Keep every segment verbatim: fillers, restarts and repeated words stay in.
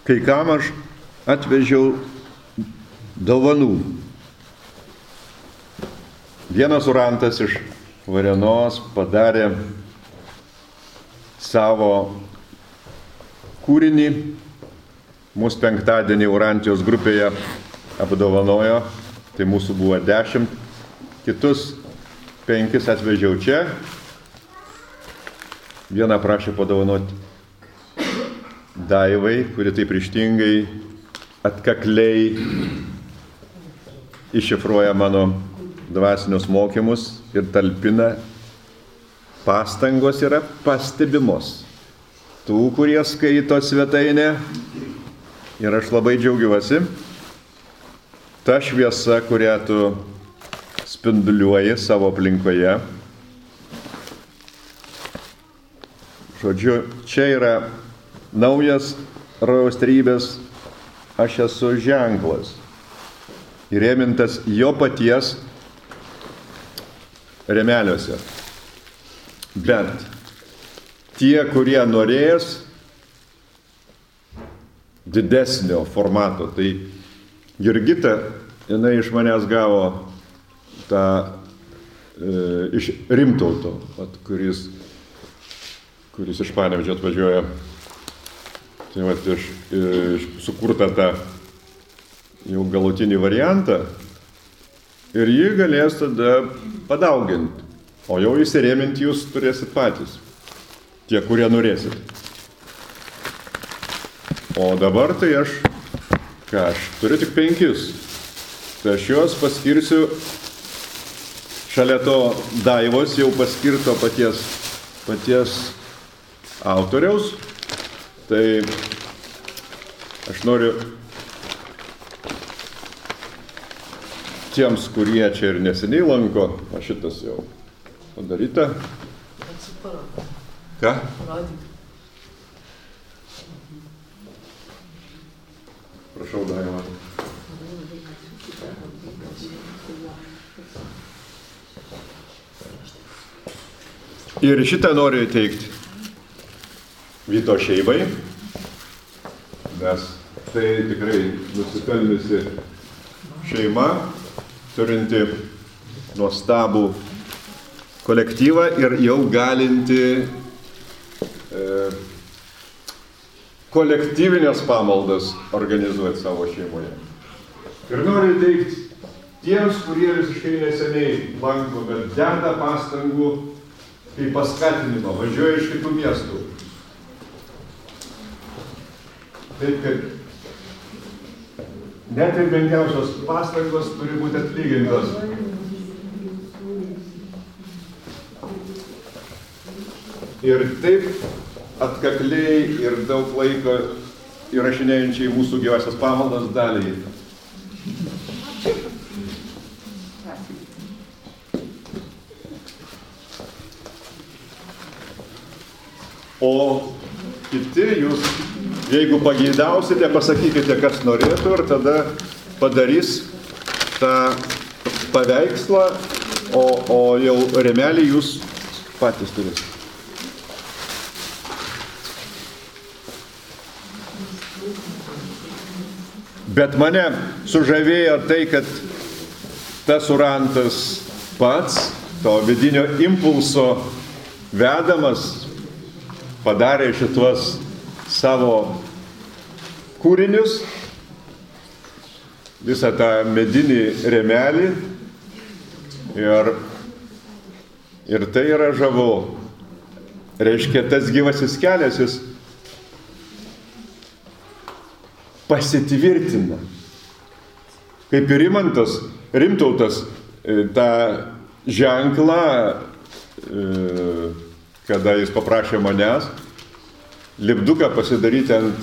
kai kam aš atvežiau dovanų. Vienas urantas iš Varėnos padarė savo kūrinį, mūsų penktadienį Urantijos grupėje apdovanojo, tai mūsų buvo dešimt, kitus penkis atvežiau čia, vieną prašė padovanoti Daivai, kuri taip ryžtingai, atkakliai iššifruoja mano dvasinius mokymus ir talpina. Pastangos yra pastebimos tų, kurie skaito svetainę, ir aš labai džiaugiuosi. Ta šviesa, kurią tu spinduliuoji savo aplinkoje. Žodžiu, čia yra naujas rojaus trybės, aš esu ženklas, įrėmintas jo paties rėmeliuose. Bet tie, kurie norės didesnio formato, tai Jurgita, jinai iš manęs gavo tą e, iš Rimtauto, vat, kuris, kuris iš Panevėžio atvažiuoja, tai vat, iš, iš, sukurta tą jau galutinį variantą ir jį galės tada padauginti. O jau įsirėminti jūs turėsit patys, tie, kurie norėsit. O dabar tai aš, ką aš turiu tik penkis, tai aš juos paskirsiu šalia to Daivos jau paskirto paties, paties autoriaus. Tai aš noriu tiems, kurie čia ir neseniai lanko, o šitas jau padaryta. Ką? Prašau, Daiva. Ir šitą noriu įteikti Vyto šeimai, nes tai tikrai nusipelniusi šeima, turinti nuostabų kolektyvą ir jau galinti e, kolektyvinės pamaldas organizuoti savo šeimoje. Ir noriu teikti tiems, kurie visiškai neseniai lanko, bet deda pastangų kaip paskatinimo, važiuoja iš kitų miestų. Taip, kad net ir menkiausios pastangos turi būti atlygintos. Ir taip atkakliai ir daug laiko įrašinėjančiai mūsų gyvasias pamaldas daliai. O kiti jūs, jeigu pageidausite, pasakykite, kas norėtų, ir tada padarys tą paveikslą, o, o jau rėmelį jūs patys turėsite. Bet mane sužavėjo tai, kad tas urantas pats, to vidinio impulso vedamas, padarė šituos savo kūrinius, visą tą medinį rėmelį, ir, ir tai yra žavu. Reiškia, tas gyvasis kelias, jis pasitvirtina. Kaip ir Rimantas, Rimtautas tą ženklą, kada jis paprašė manęs lipduką pasidaryti ant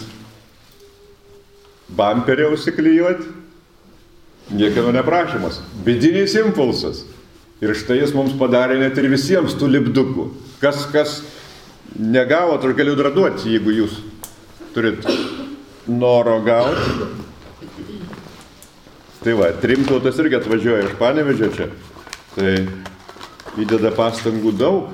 bamperio užsiklijuoti, niekieno neprašymas. Vidinis impulsas. Ir štai jis mums padarė net ir visiems tų lipdukų. Kas, kas negavo, aš galiu draduoti, jeigu jūs turit noro gauti. Tai va, Rimtautas irgi atvažiuoja iš Panevėžio čia. Tai įdeda pastangų daug.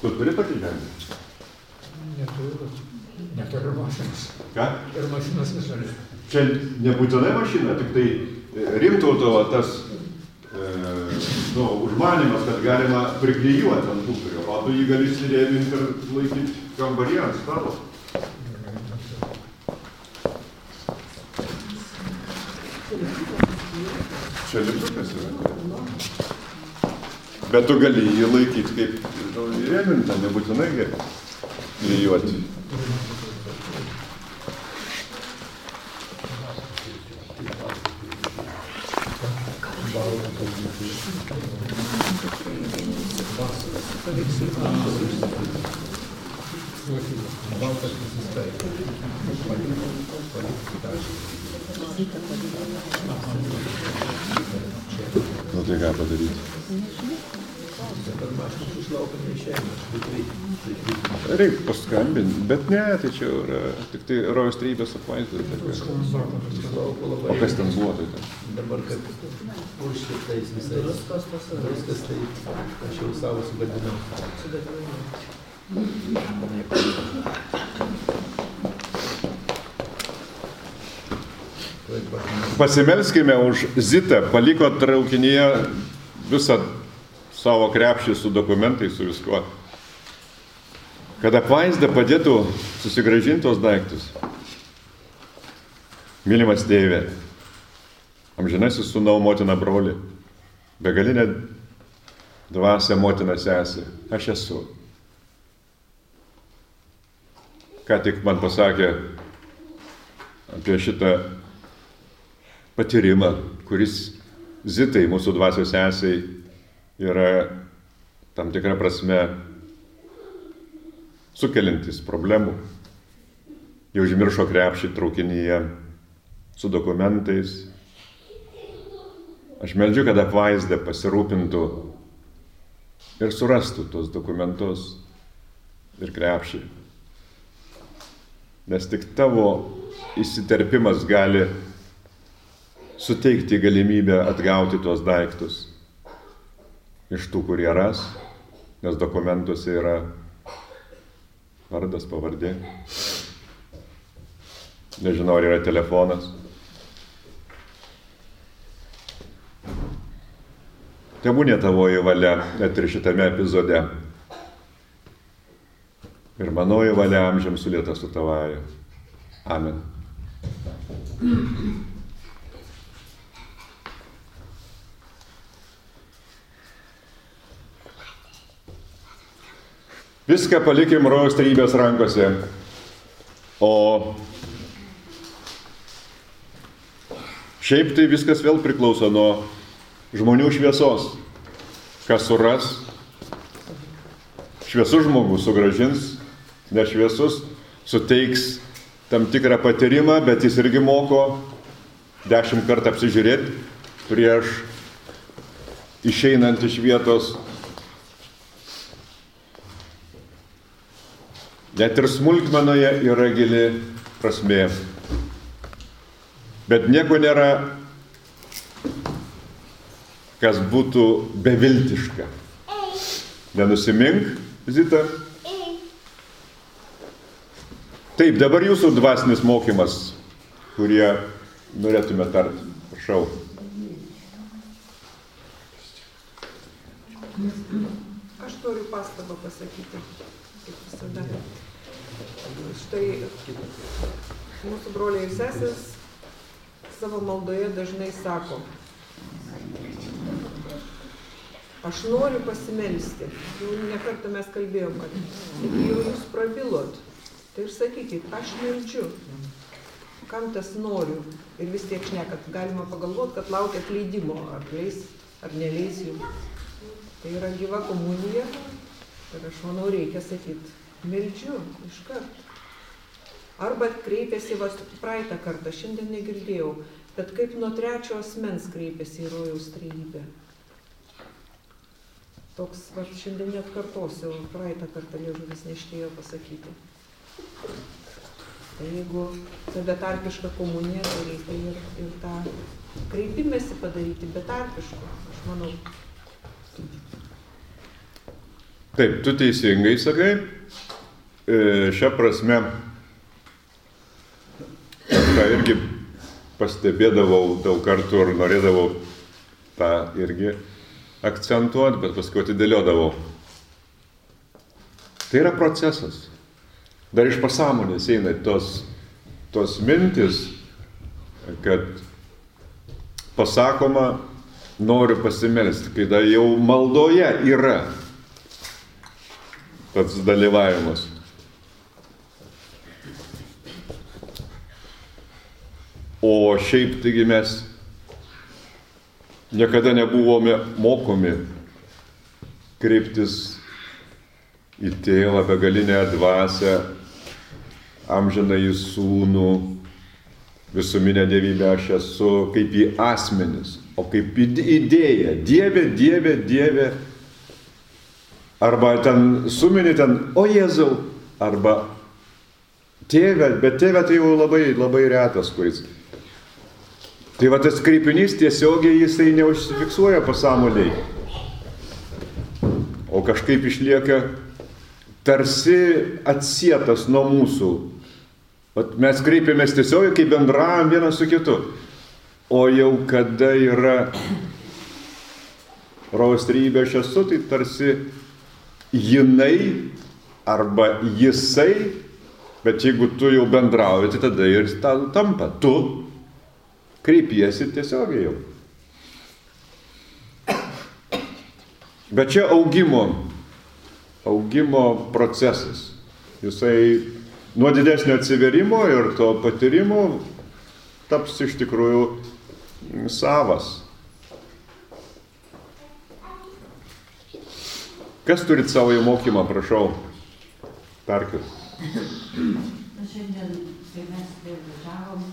Tu turi tokį žemę? Neturiu, neturiu mašinas. Ką? Ir mašinas visur. Čia nebūtinai mašina, tik tai Rimtauto tas e, nu, užmanimas, kad galima priklijuoti ant upirio, o tu jį gali įsirėminti ir laikyti kambaryje ant stalo. Čia lipdukas yra. Bet tu gali jį laikyti kaip nu, įrėmintą, nebūtinai gali klijuoti. Nu tai ką padaryti? Reikia paskambinti, bet ne, tai čia yra tik tai Rojaus Trejybės apvaizdas. O kas ten buvo tai ten? Dabar kaip užšliptais visais. Viskas tai aš jau savo sugadinau. Pasimelskime už Zitą, paliko traukinyje visą savo krepšį su dokumentais, su viskuo. Kad apvaizda padėtų susigrąžintos daiktus. Mylimas tėve, amžinasis sūnau motina broli, begalinė dvasia motina sesė, aš esu. Ką tik man pasakė apie šitą patyrimą, kuris Zitai, mūsų dvasios sesiai, yra tam tikra prasme sukelintis problemų. Jau užmiršo krepšį traukinyje su dokumentais. Aš meldžiu, kad apvaizda pasirūpintų ir surastų tos dokumentus ir krepšį. Nes tik tavo įsiterpimas gali suteikti galimybę atgauti tuos daiktus iš tų, kurie ras, nes dokumentuose yra vardas, pavardė. Nežinau, ar yra telefonas. Tebūnė tavoji valia, net ir šitame epizode. Ir manoji valia amžiams sulieta su tavąja. Amen. Viską palikim Rojaus Trejybės rankose, o šiaip tai viskas vėl priklauso nuo žmonių šviesos. Kas suras, šviesus žmogus sugrąžins, nešviesus suteiks tam tikrą patyrimą, bet jis irgi moko dešimt kartų apsižiūrėti prieš išeinant iš vietos. Net ir smulkmenoje yra gili prasmė. Bet nieko nėra, kas būtų beviltiška. Nenusimink, Zita. Taip, dabar jūsų dvasinis mokymas, kurie norėtume tarti. Prašau. Aš noriu pastabą pasakyti, kaip visada. Štai mūsų broliai ir sesės savo maldoje dažnai sako, aš noriu pasimelsti. Jau nekartą mes kalbėjom, kad jau jūs prabilot, tai ir sakykit, aš meldžiu. Kam tas noriu? Ir vis tiek šnekat, galima pagalvoti, kad laukiat leidimo, ar leis, ar neleis jums. Tai yra gyva komunija ir aš manau reikia sakyti, meldžiu iškart. Arba kreipėsi, va, praeitą kartą, šiandien negirdėjau, bet kaip nuo trečio asmens kreipėsi į Rojaus Trejybę. Toks, va, šiandien net kartosiu, praeitą kartą liežuvis neštėjo pasakyti. Tai jeigu ta betarpiška komunija, tai reikia ir, ir tą kreipimėsi padaryti betarpišku, aš manau. Taip, tu teisingai sakai. Šią prasme, aš tą irgi pastebėdavau daug kartų ir norėdavau tą irgi akcentuoti, bet paskui atidėliodavau. Tai yra procesas. Dar iš pasąmonės eina tos, tos mintis, kad pasakoma, noriu pasimelsti, kai da jau maldoje yra tas dalyvavimas. O šiaip taigi mes niekada nebuvome mokomi kreiptis į tėvą, begalinę dvasią, amžinąjį sūnų, visuminę dievybę aš esu, kaip į asmenis, o kaip į idėją. Dieve, Dieve, Dieve. Arba ten sumini ten, o Jėzau, arba tėve, bet tėve tai jau labai, labai retas, kuris. Tai va tas kreipinys tiesiogiai jisai neužsifiksuoja pasąmonėj, o kažkaip išlieka tarsi atsietas nuo mūsų. Vat mes kreipiamės tiesiogiai, kai bendravom vienas su kitu. O jau kada yra rojaus trejybė aš esu, tai tarsi jinai arba jisai, bet jeigu tu jau bendrauji, tai tada ir tampa. Tu kreipiesi tiesiogiai jau. Bet čia augimo, augimo procesas. Jisai nuo didesnio atsiverimo ir to patyrimo taps iš tikrųjų savas. Kas turit savo įmokymą, prašau, tarkis. Šiandien, kai mes važiavom,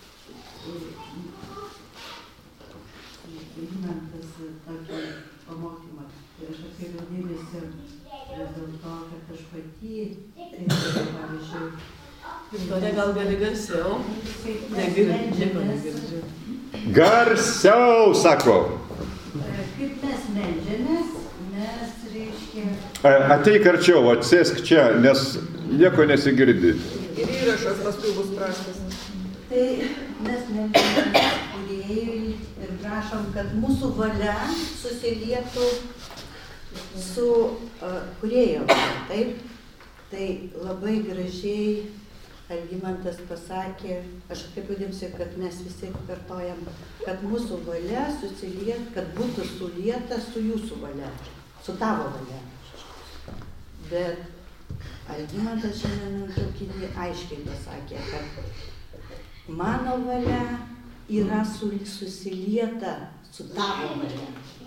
Vymantas tokį pamokymą. Ir aš atkreipiau dėmesį dėl to, kad aš pati, tai pavyzdžiui, Viktorija, gal gali garsiau? Negirdi. Garsiau, sako. Kaip mes meldžiamės, mes reiškia... Ateik arčiau, atsėsk čia, nes nieko nesigirdi. Ir įrašas paskui bus prastas. Tai mes meldžiamės kūrėjui ir prašom, kad mūsų valia susilietų su uh, kūrėjo valia, taip? Tai labai gražiai Algimantas pasakė, aš atkreipiu dėmesį, kad mes visi kartojam, kad mūsų valia susiliet, kad būtų sulieta su jūsų valia, su tavo valia. Bet Algimantas šiandien traukinį aiškiai pasakė, kad mano valia yra susilieta su tavo valia.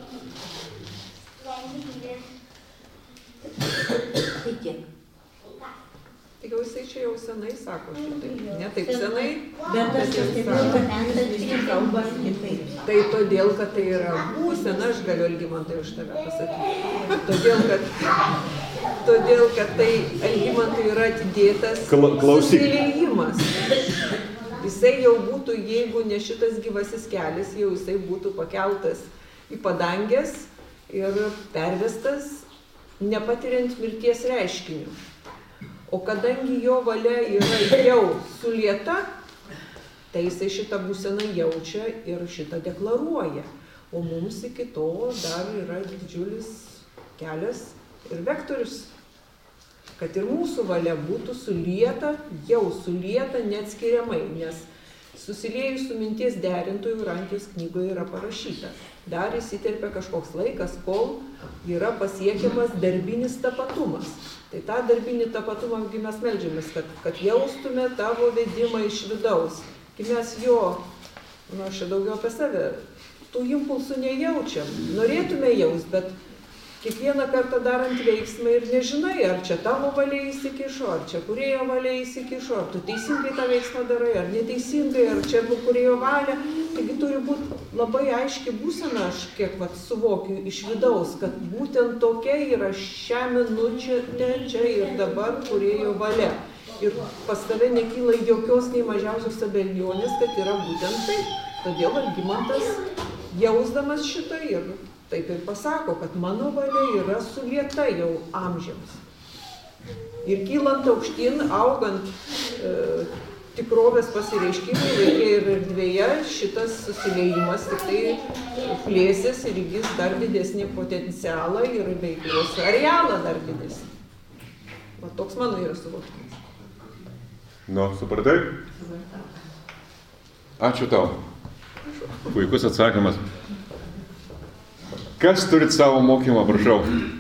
Tai tiek. Tik jau jisai čia jau senai sako šitai. Ne taip senai, bet aš pastebėjau, kad Andras visi kalba kitaip. Tai todėl, kad tai yra būsena, aš galiu Algimantai už tave pasakyti. Todėl, kad, todėl, kad tai Algimantai yra atidėtas susiliejimas. Jisai jau būtų, jeigu ne šitas gyvasis kelias, jau jisai būtų pakeltas į padangės ir pervestas, nepatiriant mirties reiškinių. O kadangi jo valia yra jau sulieta, tai jisai šitą būseną jaučia ir šitą deklaruoja. O mums iki to dar yra didžiulis kelias ir vektorius, kad ir mūsų valia būtų sulieta, jau sulieta neatskiriamai, nes susiliejus su minties derintojų Rankės knygoje yra parašyta. Dar įsiterpia kažkoks laikas, kol yra pasiekiamas darbinis tapatumas. Tai tą darbinį tapatumą mes meldžiamės, kad, kad jaustume tavo vedimą iš vidaus. Kai mes jo, nu aš čia daugiau apie save, tų impulsų nejaučiam. Norėtume jaust, bet kiekvieną kartą darant veiksmą ir nežinai, ar čia tavo valia įsikišo, ar čia kūrėjo valia įsikišo, ar tu teisingai tą veiksmą darai, ar neteisingai, ar čia kūrėjo valia. Taigi turi būti labai aiški būsena, aš kiek vat, suvokiu iš vidaus, kad būtent tokia yra šią minutę čia ir dabar kūrėjo valia. Ir pas tave nekyla jokios nei mažiausios abejonės, kad yra būtent taip. Todėl Algimantas, jausdamas šitą ir taip ir pasako, kad mano valia yra sulieta jau amžiams. Ir kylant aukštyn, augant e, tikrovės pasireiškimai laikė ir erdvėje, šitas susiliejimas tik tai plėsis ir įgis dar didesnį potencialą ir veiklos arealą dar didesnį. Va toks mano yra suvokimas. Nu, supratai? Ačiū tau. Puikus atsakymas. Kas turit savo mokymą, prašau?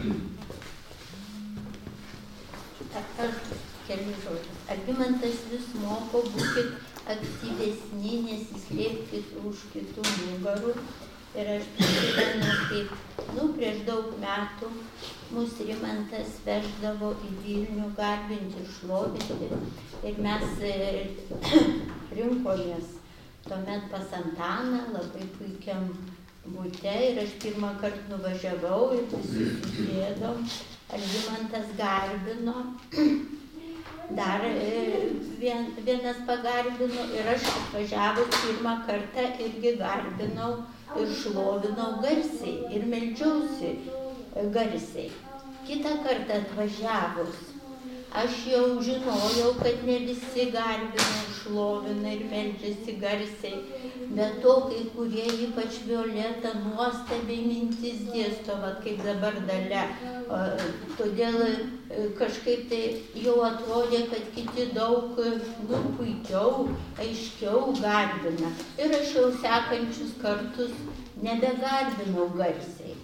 Kelių žodžių. Algimantas vis moko, būkit aktyvesni, nesislėpkit už kitų nugarų. Ir aš prisimenu, kaip, nu, prieš daug metų mus Rimantas veždavo į Vilnių garbinti ir šlovinti. Ir mes rinkomės tuomet pas Antaną, labai puikiam bute. Ir aš pirmą kartą nuvažiavau ir visi susėdom. Algimantas garbino. Dar vien, vienas pagarbino ir aš atvažiavus pirmą kartą irgi garbinau ir šlovinau garsiai ir meldžiausi garsiai. Kitą kartą atvažiavus aš jau žinojau, kad ne visi garbina, šlovina ir meldžiasi garsiai, bet to kai kurie, ypač Violeta, nuostabiai mintis dėsto, vat kaip dabar Dalia. Todėl kažkaip tai jau atrodė, kad kiti daug, nu, puikiau, aiškiau garbina. Ir aš jau sekančius kartus nebegarbinau garsiai.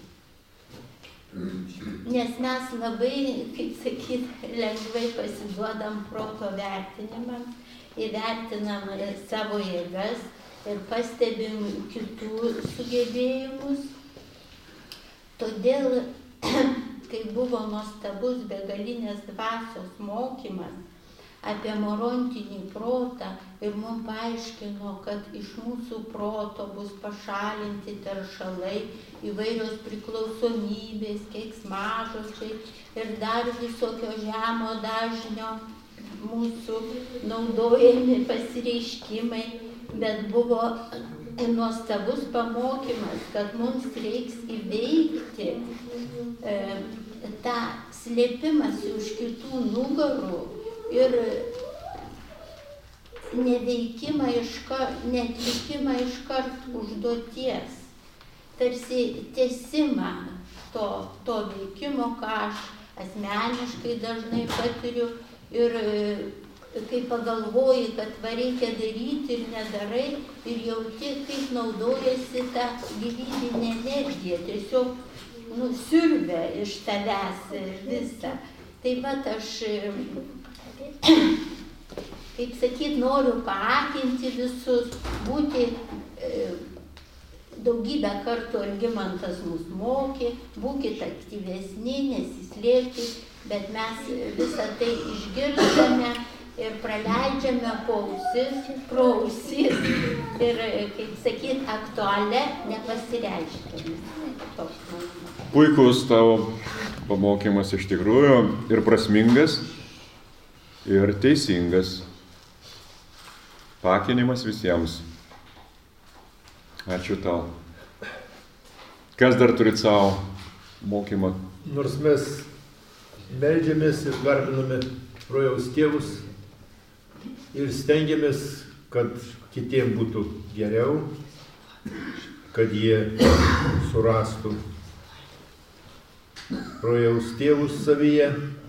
Nes mes labai, kaip sakyt, lengvai pasiduodam proto vertinimam, įvertinam savo jėgas ir pastebim kitų sugebėjimus. Todėl, kai buvo nuostabus begalinės dvasios mokymas apie morontinį protą ir mums paaiškino, kad iš mūsų proto bus pašalinti teršalai, įvairios priklausomybės, keiksmažodžiai ir dar visokio žemo dažnio mūsų naudojami pasireiškimai, bet buvo nuostabus pamokymas, kad mums reiks įveikti e, tą slėpimąsi už kitų nugarų ir neveikimą iškart, netlikimą iškart užduoties, tarsi tęsimą to, to veikimo, ką aš asmeniškai dažnai patiriu ir kai pagalvoji, kad va reikia daryti ir nedarai ir jauti, kaip naudojasi ta gyvybinė energija, tiesiog nu, siurbia iš tavęs visą. Tai vat aš, kaip sakyt, noriu paakinti visus, būti e, daugybę kartų Algimantas mus mokė, būkit aktyvesni, nesislėpkit, bet mes visą tai išgirstame ir praleidžiame po ausis, pro ausis ir, kaip sakyt, aktualia nepasireiškia. Puikus tavo pamokymas iš tikrųjų ir prasmingas, ir teisingas. Paakinimas visiems. Ačiū tau. Kas dar turit savo mokymą? Nors mes meldžiamės ir garbiname rojaus tėvus ir stengiamės, kad kitiem būtų geriau, kad jie surastų rojaus tėvus savyje.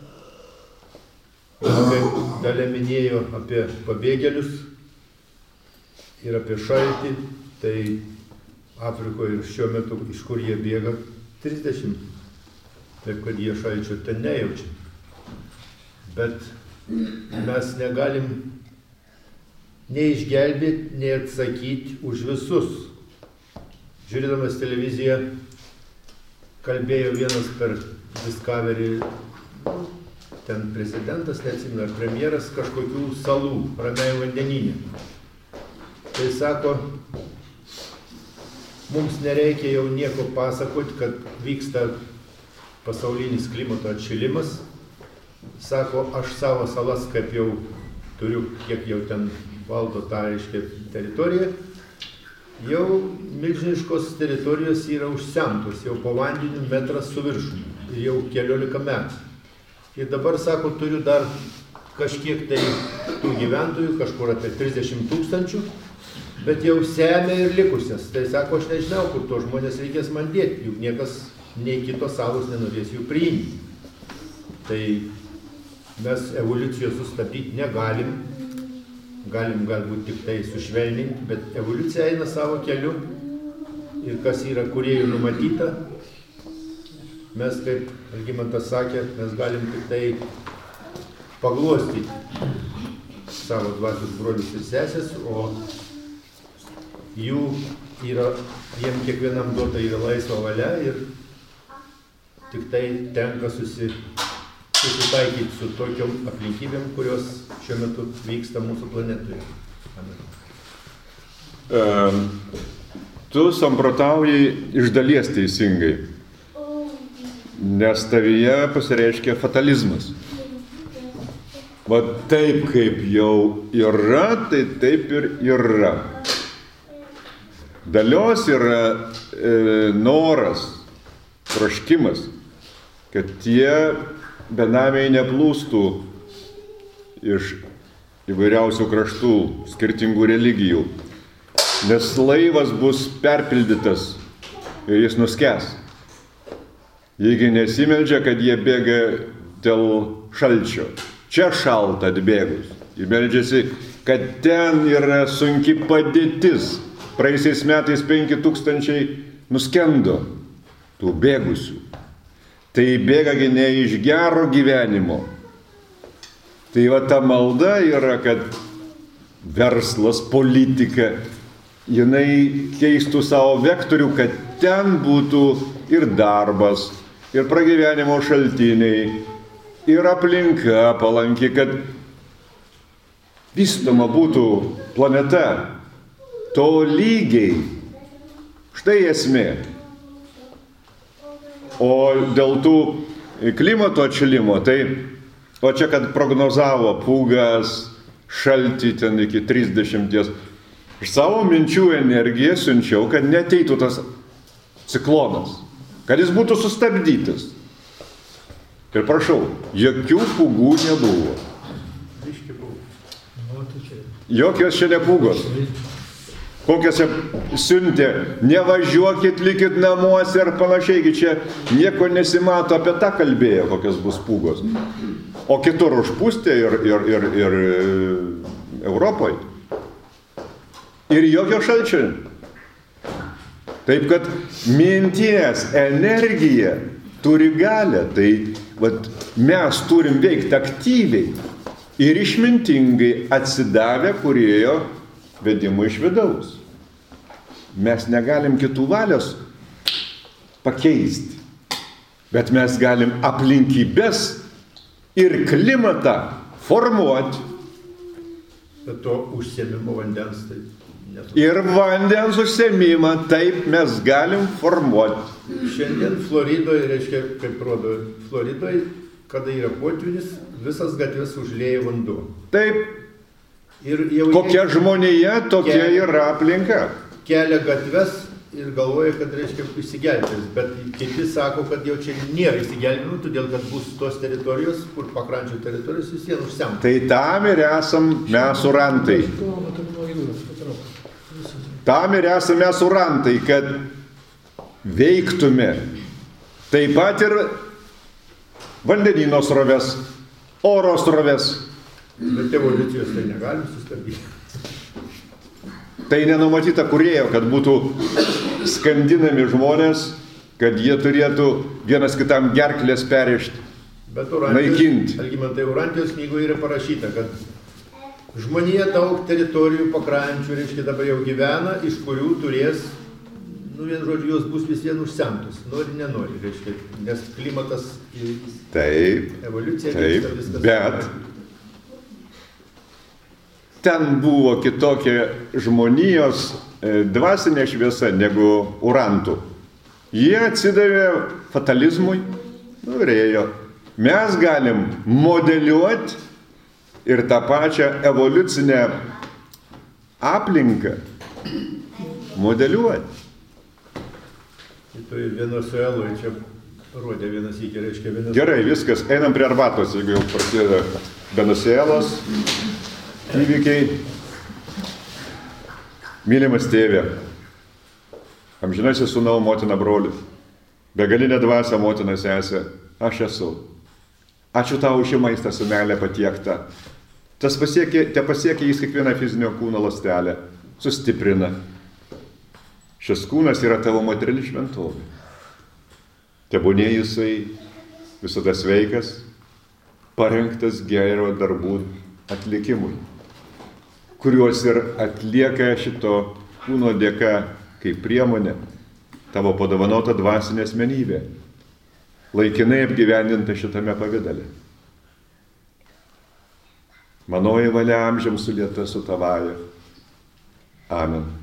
Kaip Dalia minėjo apie pabėgėlius ir apie šaltį, tai Afrikoje ir šiuo metu, iš kur jie bėga, trisdešimt, taip kad jie šalčio ten nejaučia. Bet mes negalim nei išgelbėti, nei atsakyti už visus. Žiūrėdamas televiziją, kalbėjo vienas per Discovery, ten prezidentas, neatsimenu, ar premjeras kažkokių salų Ramiajam vandenyne. Tai sako, mums nereikia jau nieko pasakoti, kad vyksta pasaulinis klimato atšilimas. Sako, aš savo salas, kaip jau turiu, kiek jau ten valdo tą, reiškia, teritoriją, jau milžiniškos teritorijos yra užsemtos, jau po vandeniu metras su viršum, ir jau keliolika metų. Ir dabar, sako, turiu dar kažkiek tai tų gyventojų, kažkur apie trisdešimt tūkstančių, bet jau semia ir likusias. Tai sako, aš nežinau, kur to žmonės reikės man dėti, juk niekas nei kitos salos nenorės jų priimti. Tai mes evoliucijos sustabdyti negalim, galim galbūt tik tai sušvelninti, bet evoliucija eina savo keliu ir kas yra kūrėjų numatyta, mes, kaip Algimantas sakė, mes galim tik tai paglostyti savo dvasios brolius ir sesės, o jų yra, jiem kiekvienam duota yra laisva valia ir tik tai tenka susi, susitaikyti su tokiom aplinkybėm, kurios šiuo metu vyksta mūsų planetoje. Amen. Um, tu samprotaujai iš dalies teisingai, nes tavyje pasireiškia fatalizmas. Va taip kaip jau yra, tai taip ir yra. Dalios yra e, noras, troškimas, kad tie benamiai neplūstų iš įvairiausių kraštų, skirtingų religijų, nes laivas bus perpildytas ir jis nuskęs. Jeigu nesimeldžia, kad jie bėga dėl šalčio. Čia šalta atbėgus. Jie meldžiasi, kad ten yra sunki padėtis. Praeisiais metais penki tūkstančiai nuskendo tų bėgusių. Tai bėgagi ne iš gero gyvenimo. Tai va ta malda yra, kad verslas, politika, jinai keistų savo vektorių, kad ten būtų ir darbas, ir pragyvenimo šaltiniai, ir aplinka palanki, kad vystoma būtų planeta to lygiai. Štai esmė. O dėl tų klimato atšilimo, tai o čia, kad prognozavo pūgas, šaltį ten iki trisdešimties, iš savo minčių energiją siunčiau, kad neteitų tas ciklonas, kad jis būtų sustabdytas. Ir prašau, jokių pūgų nebuvo. Jokios čia nepūgos. Kokias čia siuntė, nevažiuokit, likit namuose ir panašiai, čia nieko nesimato, apie tą kalbėjo, kokias bus pūgos. O kitur užpūstė ir, ir, ir, ir Europoje. Ir jokio šalčio. Taip, kad minties energija turi galią, tai vat, mes turim veikti aktyviai ir išmintingai atsidavę kūrėjo vedimui iš vidaus. Mes negalim kitų valios pakeisti, bet mes galim aplinkybės ir klimatą formuoti. Bet to užsiėmimo vandens tai neturi. Ir vandens užsiėmimą taip mes galim formuoti. Šiandien Floridoje, reiškia, kaip rodo, Floridoje, kada yra potvynis, visas gatves užlieja vanduo. Taip. Ir jau kokia žmonija, tokia kelia, yra aplinka. Kelia gatves ir galvoja, kad reiškia išsigelbės, bet kiti sako, kad jau čia nėra išsigelbėjimų, todėl kad bus tos teritorijos, kur pakrančių teritorijos vis vien užsemta. Tai tam ir esam mes urantai. Tam ir esame mes urantai, kad veiktume taip pat ir vandenyno sroves, oro sroves. Bet evoliucijos tai negalim sustabdyti. Tai nenumatyta kūrėjo, kad būtų skandinami žmonės, kad jie turėtų vienas kitam gerklės perrišti, naikinti. Algimantai, Urantijos knygoje yra parašyta, kad žmonija daug teritorijų pakrančių, reiškia, dabar jau gyvena, iš kurių turės, nu, vien žodžiu, jos bus vis vien užsemtos, nori, nenori, reiškia, nes klimatas ir taip, evoliucija taip, vyksta viskas. Bet ten buvo kitokia žmonijos dvasinė šviesa negu urantų. Jie atsidavė fatalizmui, nu, ir ėjo. Mes galim modeliuoti ir tą pačią evoliucinę aplinką modeliuoti. Tai Venezueloje čia rodė vienas iki, reiškia Venezueloje. Gerai, viskas, einam prie arbatos, jeigu jau prasideda Venezuelos įvykiai. Mylimas tėvė, amžinasis sūnau, motina, brolis, begalinė dvasia, motina, sesė, aš esu. Ačiū tau už šį maistą, sūnelė, patiektą. Tas pasiekė, te pasiekė jis kiekvieną fizinio kūno ląstelę, sustiprina. Šis kūnas yra tavo materiali šventovė. Tebūnė jisai visada sveikas, parengtas gero darbų atlikimui, kuriuos ir atlieka šito kūno dėka kaip priemonė tavo padovanota dvasinė asmenybė, laikinai apgyvendinta šitame pavidale. Manoji valia amžiams sulieta su tavaja. Amen.